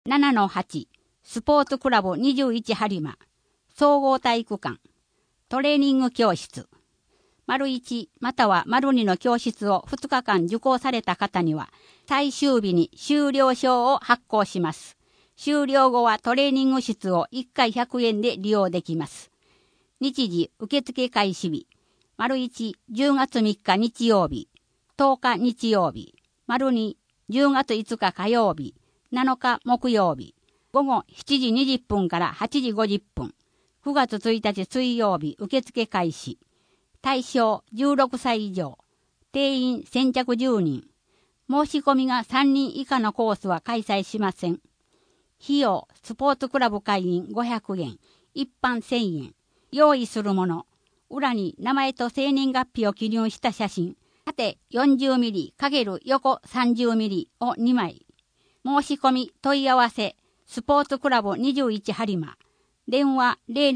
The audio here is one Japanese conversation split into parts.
7-8 スポーツクラブ21播磨総合体育館トレーニング教室丸1または丸2の教室を2日間受講された方には最終日に修了証を発行します。修了後はトレーニング室を1回100円で利用できます。日時受付開始日丸1 10月3日日曜日10日日曜日丸2 10月5日火曜日7日木曜日午後7時20分から8時50分9月1日水曜日受付開始対象16歳以上定員先着10人申し込みが3人以下のコースは開催しません。費用スポーツクラブ会員500円一般1000円用意するもの裏に名前と生年月日を記入した写真縦40ミリ×横30ミリを2枚申し込み問い合わせスポーツクラブ21播磨電話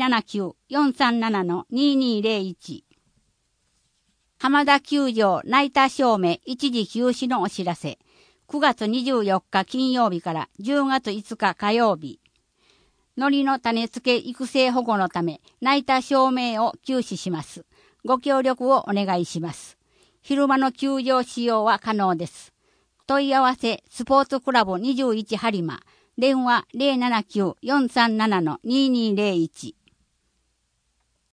079-437-2201 浜田球場ナイター照明一時休止のお知らせ9月24日金曜日から10月5日火曜日海苔の種付け育成保護のためナイター照明を休止します。ご協力をお願いします。昼間の球場使用は可能です。問い合わせスポーツクラブ21播磨電話 079-437-2201